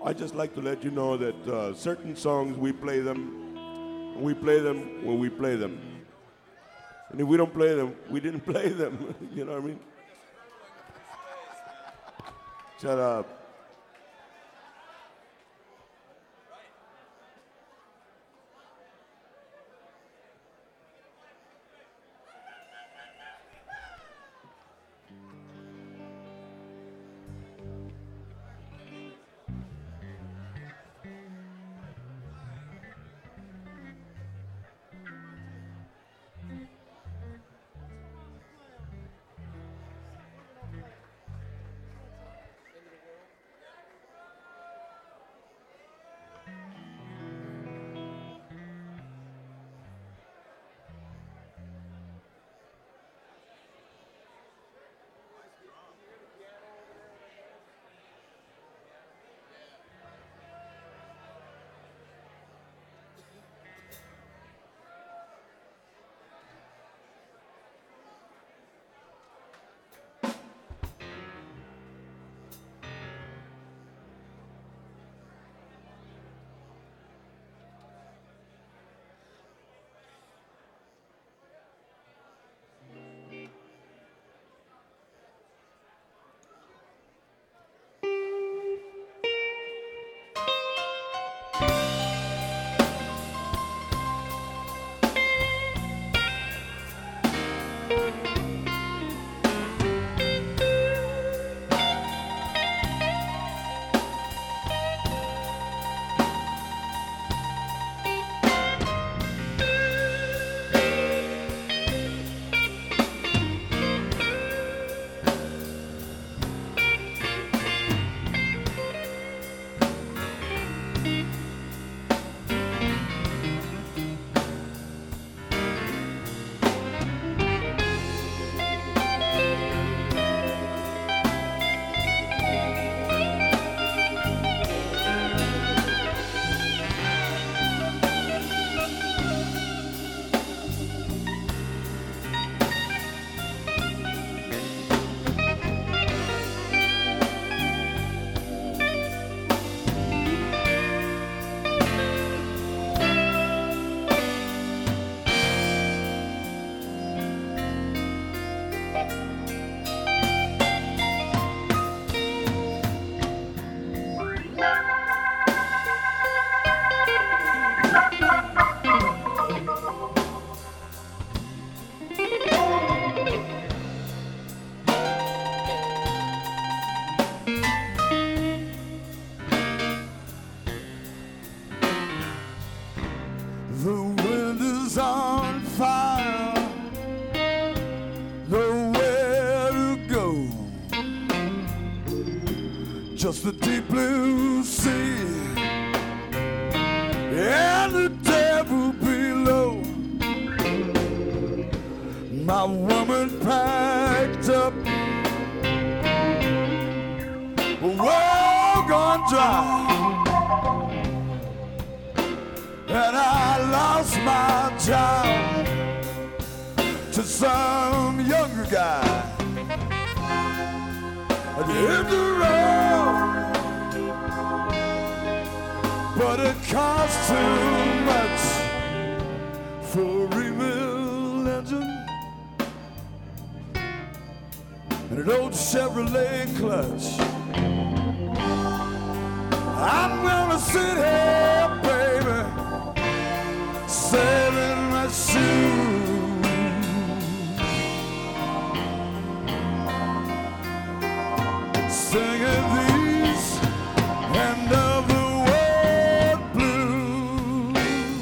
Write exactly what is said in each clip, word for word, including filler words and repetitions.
I just like to let you know that uh, certain songs we play them, we play them when we play them. And if we don't play them, we didn't play them. You know what I mean? Shut up. Just the deep blue sea and the devil below. My woman packed up, well gone dry, and I lost my child to some younger guy. I hit the road, but it costs too much for a rebuild engine and an old Chevrolet clutch. I'm gonna sit here, baby, saving my shoes, singing these end of the world blues.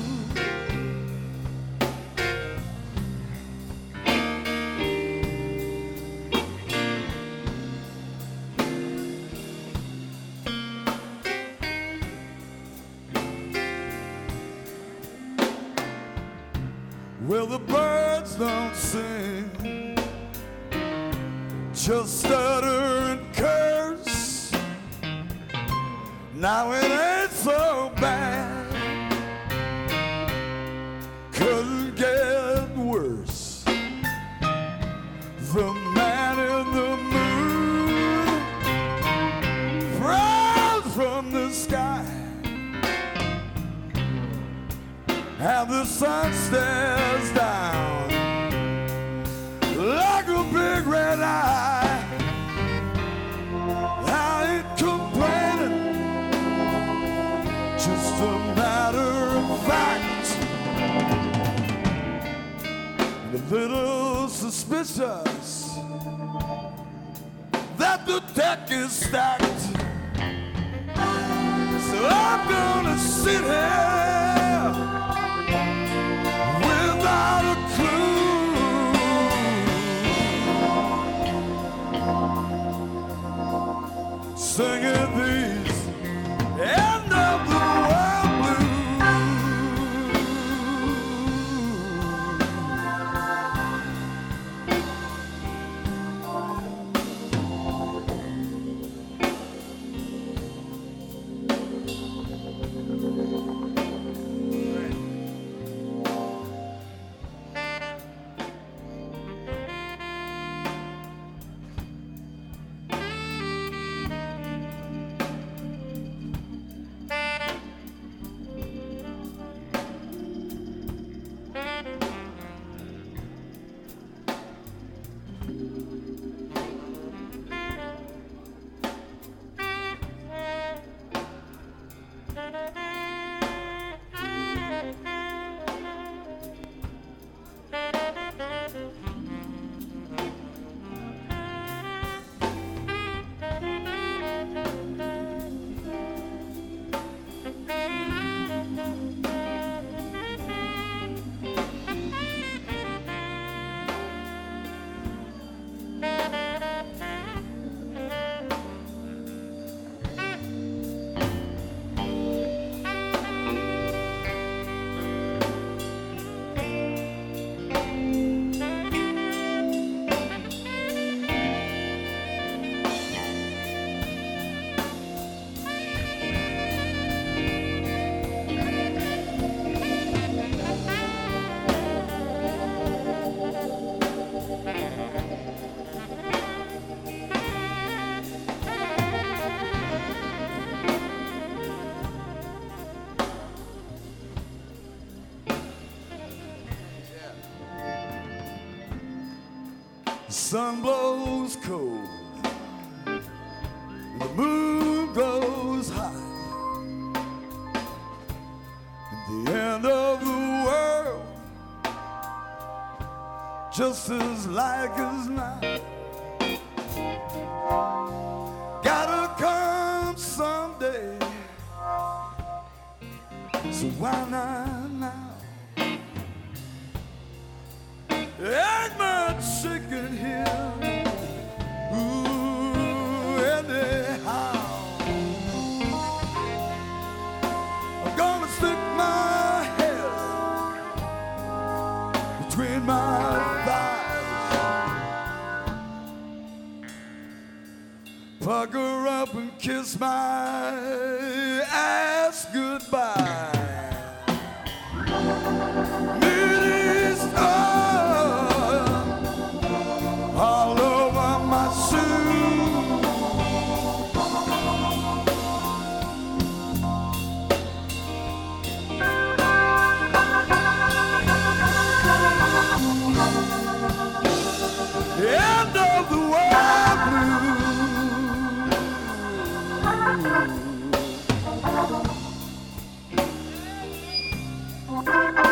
Well, the birds don't sing, just stutter and curse. Now it ain't so bad, couldn't get worse. The man in the moon frowns from the sky. and the sun stares down like a big red eye. I ain't complaining, just a matter of fact. A little suspicious that the deck is stacked, so I'm gonna sit here without a clue, singing these end of the world blues. The sun blows cold, the moon goes high, and the end of the world just as like as not. Gotta come someday, so why not now? Ain't much shaking here, ooh, anyhow. I'm gonna stick my head between my thighs, pucker up and kiss my ass goodbye. Mideast oil all over my shoes. End of the world blues.